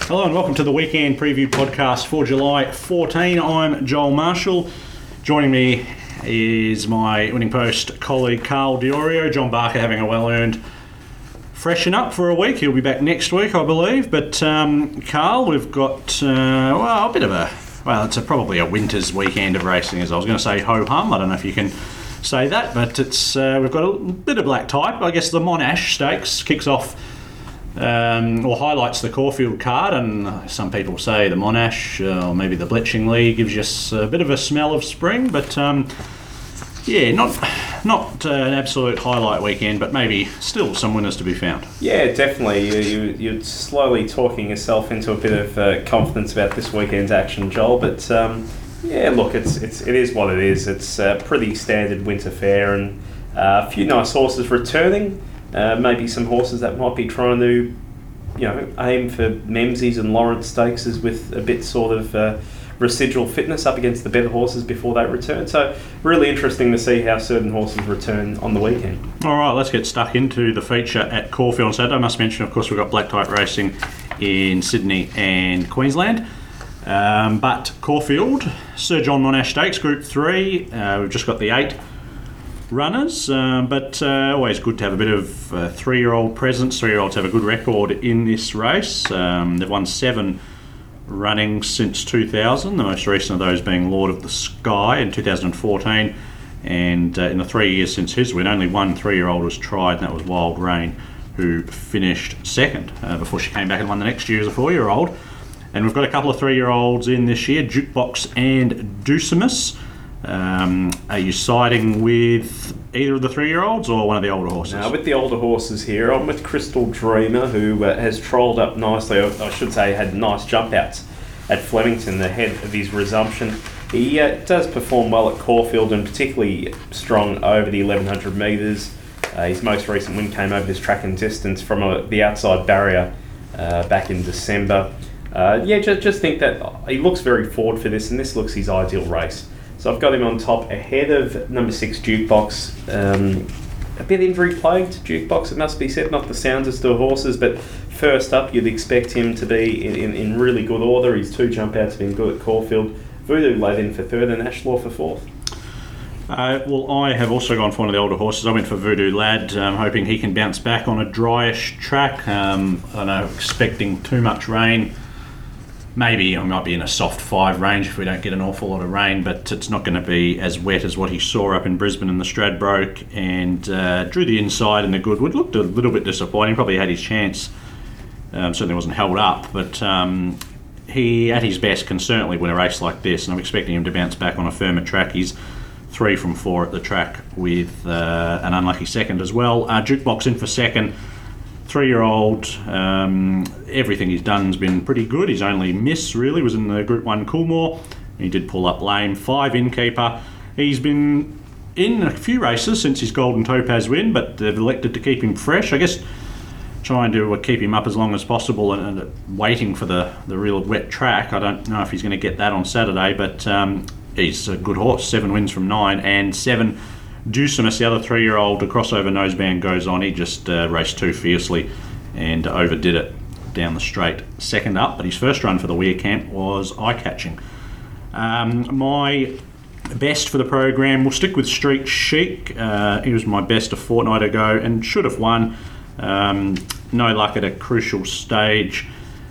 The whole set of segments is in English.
Hello and welcome to the Weekend Preview Podcast for July 14. I'm Joel Marshall. Joining me is my Winning Post colleague Carl Diorio. John Barker having a well-earned freshen up for a week. He'll be back next week, I believe. But Carl, we've got a bit of it's probably a winter's weekend of racing, as I was going to say ho-hum. I don't know if you can say that, but it's we've got a bit of black type. I guess the Monash Stakes kicks off or highlights the Caulfield card, and some people say the Monash or maybe the Bletchingley gives us a bit of a smell of spring, but not an absolute highlight weekend, but maybe still some winners to be found. Yeah, definitely. You're slowly talking yourself into a bit of confidence about this weekend's action, Joel, but look, it is what it is. It's a pretty standard winter fair, and a few nice horses returning. Maybe some horses that might be trying to, aim for Memsies and Lawrence Stakes with a bit sort of residual fitness up against the better horses before they return. So really interesting to see how certain horses return on the weekend. All right, let's get stuck into the feature at Caulfield on Saturday. I must mention, of course, we've got black type racing in Sydney and Queensland. But Caulfield, Sir John Monash Stakes, Group 3. We've just got the 8 runners, but always good to have a bit of 3-year-old presence. 3-year-olds have a good record in this race. They've won 7 running since 2000, the most recent of those being Lord of the Sky in 2014, and in the 3 years since his win, only one 3-year-old was tried, and that was Wild Rain, who finished second before she came back and won the next year as a 4-year-old. And we've got a couple of 3-year-olds in this year, Jukebox and Ducimus. Are you siding with either of the 3-year-olds or one of the older horses? No, with the older horses here. I'm with Crystal Dreamer, who has trolled up nicely. I should say had nice jump outs at Flemington ahead of his resumption. He does perform well at Caulfield, and particularly strong over the 1100 metres. His most recent win came over this track and distance from the outside barrier back in December. Just think that he looks very forward for this, and this looks his ideal race. So I've got him on top ahead of number 6 Jukebox. A bit injury plagued Jukebox, it must be said, not the soundest of horses, but first up you'd expect him to be in really good order. His 2 jump outs have been good at Caulfield. Voodoo Lad in for 3rd and Ashlaw for 4th. I have also gone for one of the older horses. I went for Voodoo Lad, hoping he can bounce back on a dryish track. I don't know, expecting too much rain. Maybe I might be in a soft 5 range if we don't get an awful lot of rain, but it's not going to be as wet as what he saw up in Brisbane in the Stradbroke, and drew the inside in the Goodwood. Looked a little bit disappointing, probably had his chance. Certainly wasn't held up, but he, at his best, can certainly win a race like this, and I'm expecting him to bounce back on a firmer track. He's 3 from 4 at the track with an unlucky second as well. Jukebox in for second. 3-year-old, everything he's done has been pretty good. His only miss really was in the Group 1 Coolmore. He did pull up lame. 5 Innkeeper. He's been in a few races since his Golden Topaz win, but they've elected to keep him fresh. I guess trying to keep him up as long as possible and waiting for the real wet track. I don't know if he's going to get that on Saturday, but he's a good horse. 7 wins from 9, and 7 Ducimus, the other 3-year-old, the crossover noseband goes on. He just raced too fiercely and overdid it down the straight. Second up, but his first run for the Weir camp was eye-catching. My best for the program, we'll stick with Street Chic. He was my best a fortnight ago and should have won. No luck at a crucial stage.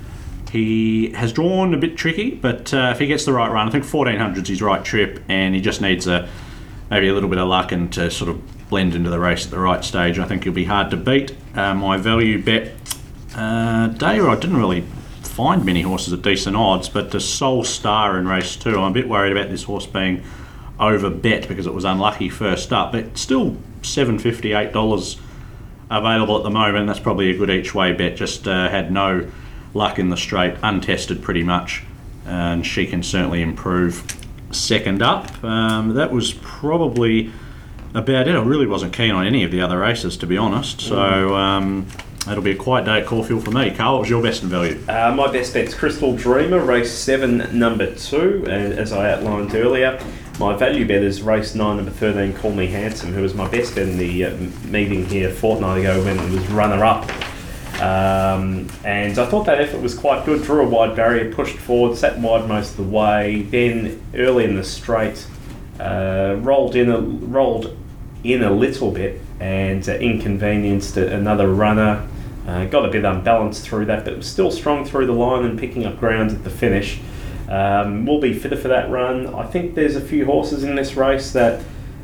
He has drawn a bit tricky, but if he gets the right run, I think 1400's his right trip, and he just needs maybe a little bit of luck and to sort of blend into the race at the right stage. I think he'll be hard to beat. My value bet day, I didn't really find many horses at decent odds, but the Soul Star in race 2, I'm a bit worried about this horse being over bet because it was unlucky first up, but still $7.50, $8 available at the moment. That's probably a good each way bet. Just had no luck in the straight, untested pretty much, and she can certainly improve. Second up, that was probably about it. I really wasn't keen on any of the other races, to be honest, so it'll be a quiet day at Caulfield for me. Carl, what was your best and value? My best bet's Crystal Dreamer, race 7, number 2, and as I outlined earlier. My value bet is race 9, number 13, Call Me Handsome, who was my best bet in the meeting here a fortnight ago when it was runner-up And I thought that effort was quite good. Drew a wide barrier, pushed forward, sat wide most of the way. Then early in the straight, rolled in a little bit and inconvenienced another runner. Got a bit unbalanced through that, but was still strong through the line and picking up ground at the finish. Will be fitter for that run. I think there's a few horses in this race that,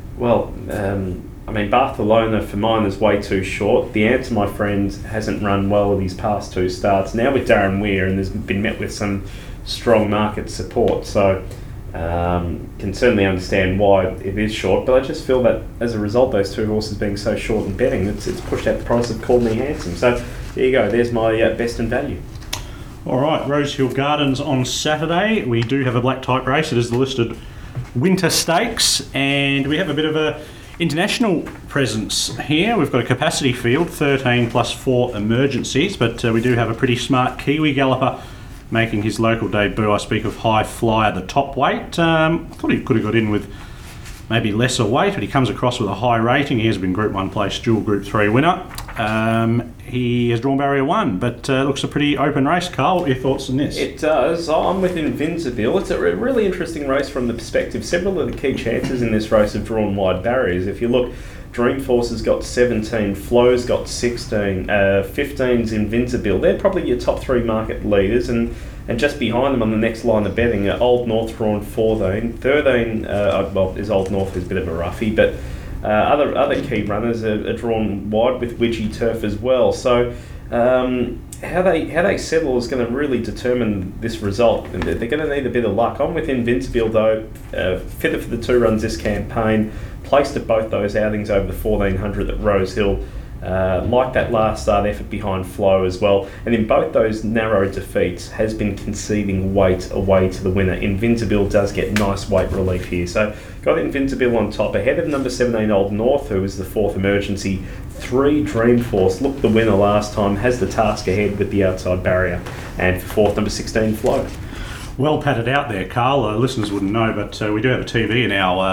Barcelona for mine is way too short. The Answer, my friend, hasn't run well with his past two starts. Now with Darren Weir, and there's been met with some strong market support. So can certainly understand why it is short, but I just feel that as a result, those two horses being so short in betting, it's pushed out the price of Call Me Handsome. So there you go. There's my best in value. All right, Rosehill Gardens on Saturday. We do have a black type race. It is the listed Winter Stakes, and we have a bit of a international presence here. We've got a capacity field, 13 plus 4 emergencies, but we do have a pretty smart Kiwi galloper making his local debut. I speak of High Flyer, the top weight. I thought he could have got in with maybe lesser weight, but he comes across with a high rating. He has been Group 1 place, dual Group 3 winner. He has drawn barrier 1, but looks a pretty open race. Carl, what are your thoughts on this? It does. I'm with Invincible. It's a really interesting race from the perspective. Several of the key chances in this race have drawn wide barriers. If you look, Dreamforce has got 17, Flow's got 16, 15's Invincible. They're probably your top 3 market leaders, and just behind them on the next line of betting, Old North drawn 14, 13 is Old North, who's a bit of a roughie, but other key runners are drawn wide with Widgie Turf as well. So how they settle is going to really determine this result. They're going to need a bit of luck. I'm with Invincible though, fitter for the 2 runs this campaign, placed at both those outings over the 1400 at Rosehill. Like that last start effort behind Flow as well, and in both those narrow defeats has been conceding weight away to the winner. Invincible does get nice weight relief here, so got Invincible on top ahead of number 17 Old North, who is the 4th emergency. 3 Dreamforce looked the winner last time, has the task ahead with the outside barrier, and for 4th number 16 Flow. Well padded out there, Carl. Listeners wouldn't know, but we do have a TV in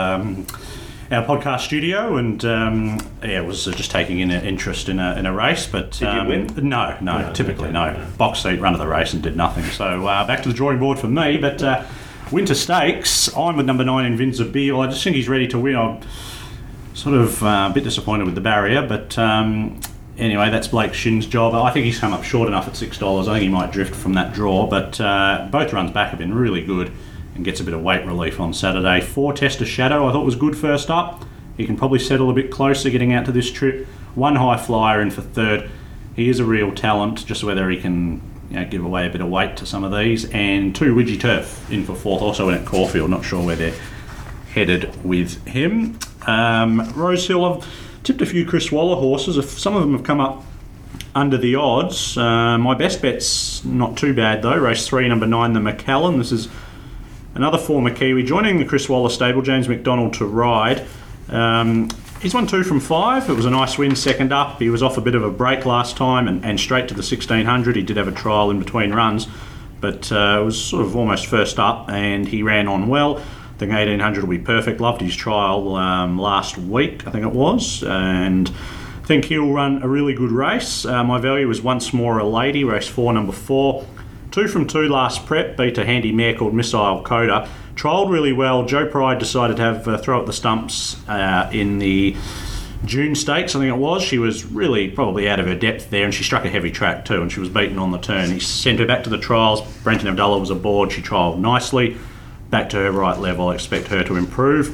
our podcast studio, and it was just taking in an interest in a race. But did you win? No, typically no. Box seat, run of the race, and did nothing. So back to the drawing board for me. But Winter Stakes, I'm with number 9 Invincible. I just think he's ready to win. I'm sort of a bit disappointed with the barrier, but anyway, that's Blake Shin's job. I think he's come up short enough at $6. I think he might drift from that draw, but both runs back have been really good and gets a bit of weight relief on Saturday. 4 Tester Shadow I thought was good first up. He can probably settle a bit closer getting out to this trip. 1 High Flyer in for 3rd. He is a real talent, just whether he can give away a bit of weight to some of these. And 2 Widgie Turf in for 4th, also in at Caulfield. Not sure where they're headed with him. Rosehill, I've tipped a few Chris Waller horses. Some of them have come up under the odds. My best bet's not too bad though. Race 3, number 9, the McAllen. This is another former Kiwi joining the Chris Waller stable, James McDonald to ride. He's won 2 from 5. It was a nice win second up. He was off a bit of a break last time and straight to the 1600. He did have a trial in between runs, but it was sort of almost first up and he ran on well. I think 1800 will be perfect. Loved his trial last week, I think it was, and I think he'll run a really good race. My value was Once More a Lady, race 4, number 4. 2 from 2 last prep, beat a handy mare called Missile Coda. Trialled really well. Joe Pride decided to have throw at the stumps in the June Stakes, I think it was. She was really probably out of her depth there, and she struck a heavy track too, and she was beaten on the turn. He sent her back to the trials. Brenton Abdullah was aboard. She trialled nicely. Back to her right level. I expect her to improve.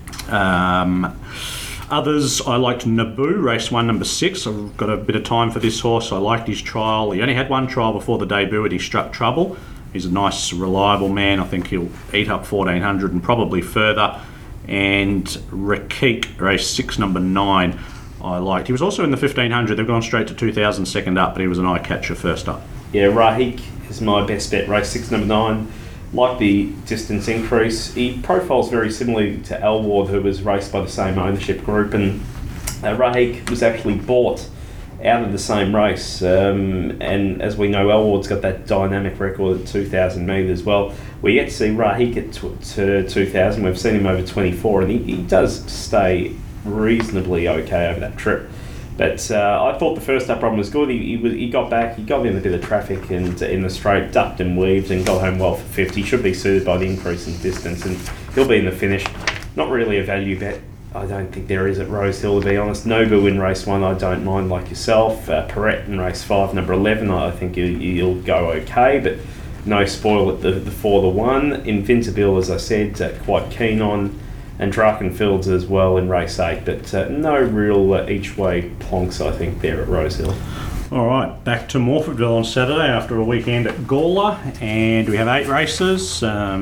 Others, I liked Naboo, race 1, number 6. I've got a bit of time for this horse. I liked his trial. He only had 1 trial before the debut and he struck trouble. He's a nice, reliable man. I think he'll eat up 1400 and probably further. And Rakik, race 6, number 9, I liked. He was also in the 1500. They've gone straight to 2000 second up, but he was an eye catcher first up. Yeah, Rahik is my best bet, race 6, number 9. Like the distance increase, he profiles very similarly to Elward, who was raced by the same ownership group, and Rahik was actually bought out of the same race, and as we know, Elward's got that dynamic record at 2,000 metres. Well, we yet to see Rahik at 2,000. We've seen him over 24, and he does stay reasonably okay over that trip. But I thought the first up run was good. He got back, he got in a bit of traffic and in the straight, ducked and weaved and got home well for 50. Should be suited by the increase in distance, and he'll be in the finish. Not really a value bet. I don't think there is at Rosehill, to be honest. Nobu in race 1, I don't mind, like yourself. Perrette in race 5, number 11, I think he'll go okay, but no spoil at the 4-1. Invincible, as I said, quite keen on. And Drakenfields as well in race 8, but no real each-way plonks, I think, there at Rosehill. All right, back to Morfordville on Saturday after a weekend at Gawler, and we have 8 races.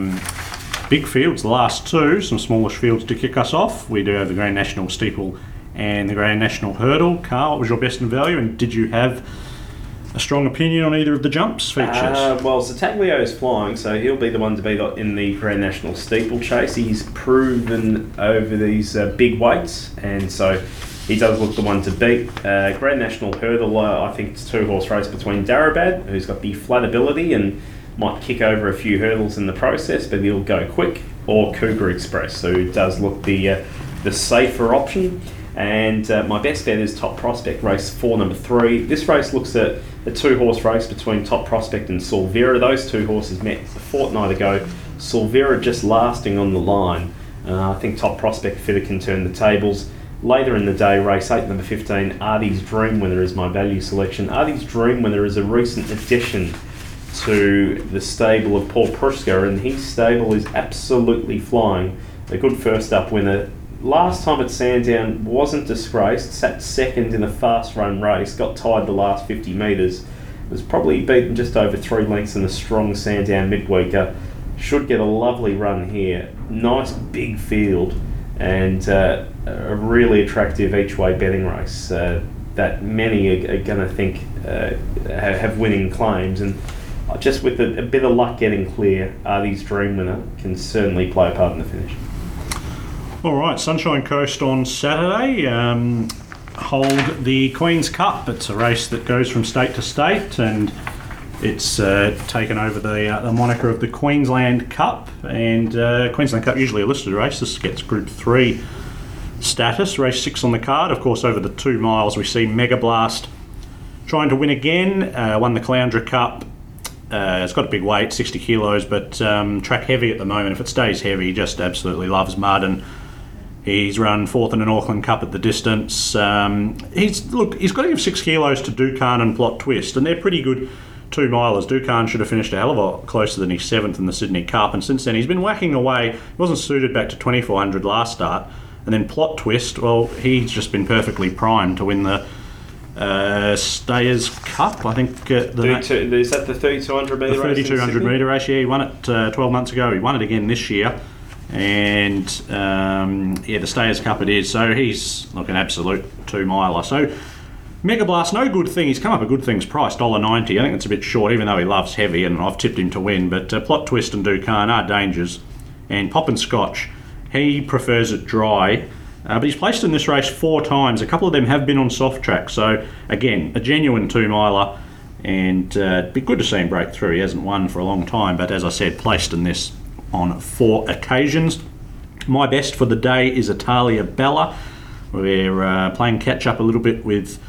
Big fields, the last 2, some smallish fields to kick us off. We do have the Grand National Steeple and the Grand National Hurdle. Carl, what was your best in value, and did you have a strong opinion on either of the jumps features? Well, Zataglio is flying, so he'll be the one to beat in the Grand National Steeplechase. He's proven over these big weights, and so he does look the one to beat. Grand National Hurdle, I think it's a 2-horse race between Darabad, who's got the flat ability and might kick over a few hurdles in the process, but he'll go quick, or Cougar Express, who does look the safer option. And my best bet is Top Prospect, race 4, number 3. This race looks at a 2-horse race between Top Prospect and Solvera. Those 2 horses met a fortnight ago. Solvera just lasting on the line. I think Top Prospect fitter can turn the tables. Later in the day, race 8, number 15, Artie's Dream Winner is my value selection. Artie's Dream Winner is a recent addition to the stable of Paul Pruska, and his stable is absolutely flying. A good first up winner. Last time at Sandown wasn't disgraced, sat second in a fast run race, got tied the last 50 metres, was probably beaten just over 3 lengths in a strong Sandown midweeker. Should get a lovely run here. Nice big field and a really attractive each way betting race that many are going to think have winning claims, and just with a bit of luck getting clear, Artie's Dream Winner can certainly play a part in the finish. All right, Sunshine Coast on Saturday. Hold the Queen's Cup. It's a race that goes from state to state, and it's taken over the moniker of the Queensland Cup. And Queensland Cup usually a listed race. This gets Group 3 status. Race 6 on the card. Of course, over the 2 miles, we see Mega Blast trying to win again. Won the Caloundra Cup. It's got a big weight, 60 kilos, but track heavy at the moment. If it stays heavy, he just absolutely loves mud, and he's run 4th in an Auckland Cup at the distance. He's got to give 6 kilos to Dukan and Plot Twist, and they're pretty good 2-milers. Dukan should have finished a hell of a lot closer than he's 7th in the Sydney Cup, and since then he's been whacking away. He wasn't suited back to 2400 last start, and then Plot Twist, well, he's just been perfectly primed to win the Stayers Cup, I think. Is that the 3200 metre race? The 3200 metre race, yeah. He won it 12 months ago. He won it again this year. And, the Stayers Cup it is. So he's like an absolute 2-miler. So Mega Blast, no good thing. He's come up a good thing's price, $1.90. I think it's a bit short, even though he loves heavy, and I've tipped him to win. But Plot Twist and Dukan are dangers. And Pop and Scotch, he prefers it dry. But he's placed in this race 4 times. A couple of them have been on soft track. So, again, a genuine 2-miler. And it'd be good to see him break through. He hasn't won for a long time. But as I said, placed in this on 4 occasions. My best for the day is Italia Bella. We're playing catch up a little bit with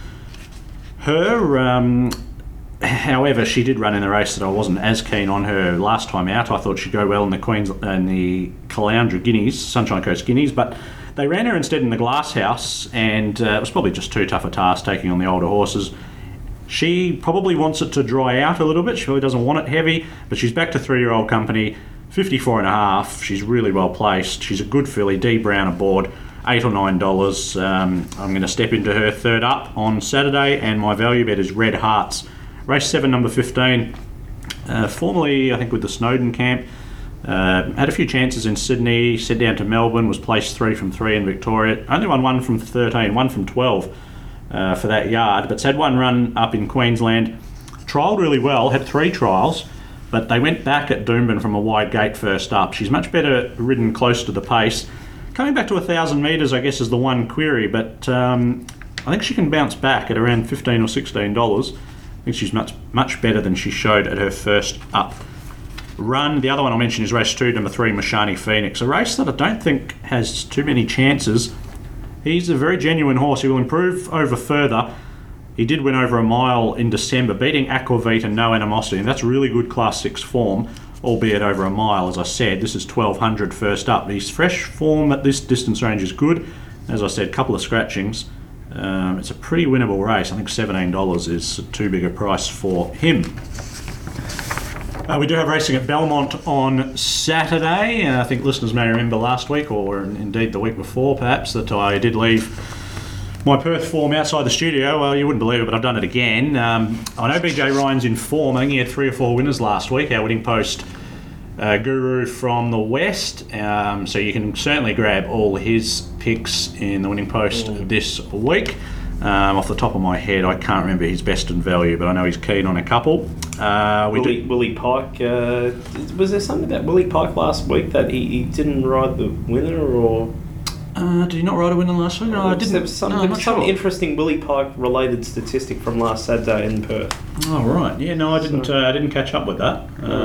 her. However, she did run in a race that I wasn't as keen on her last time out. I thought she'd go well in the Caloundra Guineas, Sunshine Coast Guineas, but they ran her instead in the Glasshouse, and it was probably just too tough a task taking on the older horses. She probably wants it to dry out a little bit. She really doesn't want it heavy, but she's back to 3-year-old company, 54.5. She's really well placed. She's a good filly. D Brown aboard, $8 or $9. I'm going to step into her 3rd up on Saturday, and my value bet is Red Hearts. Race 7, number 15. Formerly, I think, with the Snowden camp. Had a few chances in Sydney, set down to Melbourne, was placed 3 from 3 in Victoria. Only won 1 from 13, 1 from 12 for that yard, but's had 1 run up in Queensland. Trialled really well, had 3 trials, but they went back at Doomben from a wide gate first up. She's much better ridden close to the pace. Coming back to 1,000 metres, I guess, is the one query, but I think she can bounce back at around $15 or $16. I think she's much better than she showed at her first up run. The other one I'll mention is race 2, number 3, Mashani Phoenix. A race that I don't think has too many chances. He's a very genuine horse. He will improve over further. He did win over a mile in December, beating Aquavit and No Animosity, and that's really good Class 6 form, albeit over a mile, as I said. This is 1200 first up. His fresh form at this distance range is good. As I said, a couple of scratchings. It's a pretty winnable race. I think $17 is too big a price for him. We do have racing at Belmont on Saturday. I think listeners may remember last week, or indeed the week before perhaps, that I did leave my Perth form outside the studio. Well, you wouldn't believe it, but I've done it again. I know BJ Ryan's in form. I think he had 3 or 4 winners last week, our winning post guru from the West. So you can certainly grab all his picks in the winning post this week. Off the top of my head, I can't remember his best and value, but I know he's keen on a couple. Willie Pike, was there something about Willie Pike last week that he didn't ride the winner, or... did he not ride a winner last week? No, I didn't. There was some interesting Willie Pike related statistic from last Saturday in Perth. Oh right, yeah, no, I didn't catch up with that.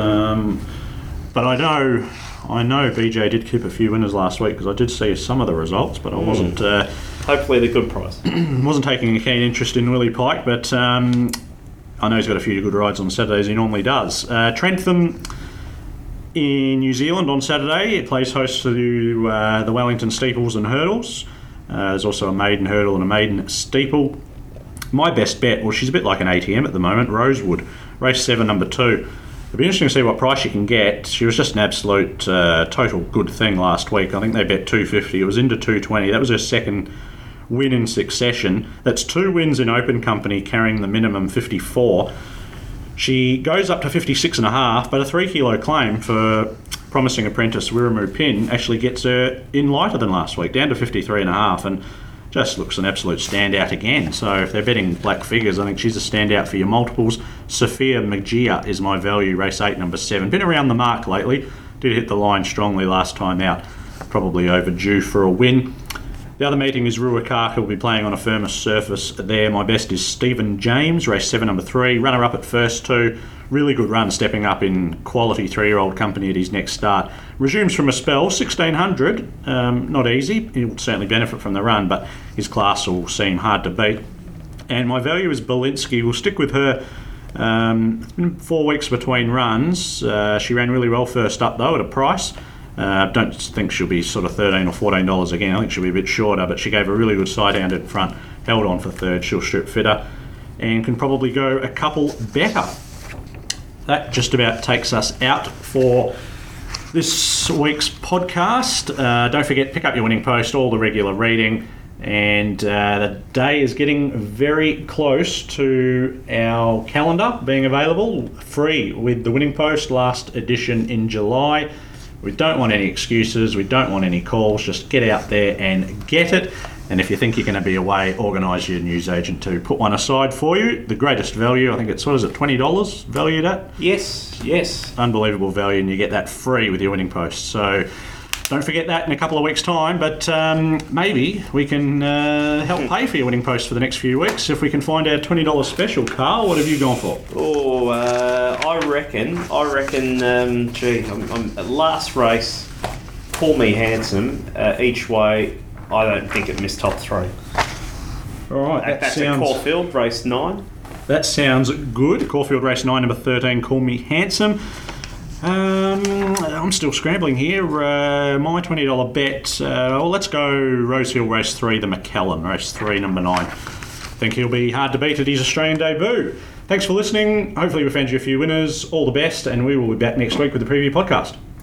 But I know BJ did keep a few winners last week, because I did see some of the results, but I wasn't. Hopefully, the good price. Wasn't taking a keen interest in Willie Pike, but I know he's got a few good rides on Saturdays. He normally does. Trentham in New Zealand on Saturday. It plays host to the Wellington Steeples and Hurdles. There's also a maiden hurdle and a maiden steeple. My best bet, well, she's a bit like an ATM at the moment, Rosewood, race 7, number 2. It'll be interesting to see what price you can get. She was just an absolute total good thing last week. I think they bet $250. It was into $220. That was her second win in succession. That's 2 wins in open company, carrying the minimum 54. She goes up to 56.5, but a 3 kilo claim for promising apprentice Wiramu Pin actually gets her in lighter than last week, down to 53.5, and just looks an absolute standout again. So if they're betting black figures, I think she's a standout for your multiples. Sophia Magia is my value, race 8, number 7. Been around the mark lately. Did hit the line strongly last time out. Probably overdue for a win. The other meeting is Ruakaka. Will be playing on a firmer surface there. My best is Stephen James, race 7, number 3. Runner-up at first 2. Really good run, stepping up in quality 3-year-old company at his next start. Resumes from a spell, 1600. Not easy. He'll certainly benefit from the run, but his class will seem hard to beat. And my value is Belinsky. We'll stick with her. It's been 4 weeks between runs. She ran really well first up, though, at a price. Don't think she'll be sort of $13 or $14 again. I think she'll be a bit shorter, but she gave a really good side-hand in front, held on for third. She'll strip fitter and can probably go a couple better. That just about takes us out for this week's podcast. Don't forget, pick up your winning post, all the regular reading, and the day is getting very close to our calendar being available free with the winning post, last edition in July. We don't want any excuses, we don't want any calls, just get out there and get it. And if you think you're going to be away, organise your newsagent to put one aside for you. The greatest value, I think it's, what is it, $20 valued at? Yes. Unbelievable value, and you get that free with your winning post. So don't forget that in a couple of weeks' time, but maybe we can help pay for your winning post for the next few weeks if we can find our $20 special. Carl, what have you gone for? Oh, I reckon, I'm last race, Call Me Handsome, each way. I don't think it missed top 3. All right, that's at Caulfield, race 9. That sounds good. Caulfield, race 9, number 13, Call Me Handsome. I'm still scrambling here. My $20 bet. Let's go Rosehill, race 3, the McCallum, race 3, number 9. I think he'll be hard to beat at his Australian debut. Thanks for listening. Hopefully we found you a few winners. All the best, and we will be back next week with the preview podcast.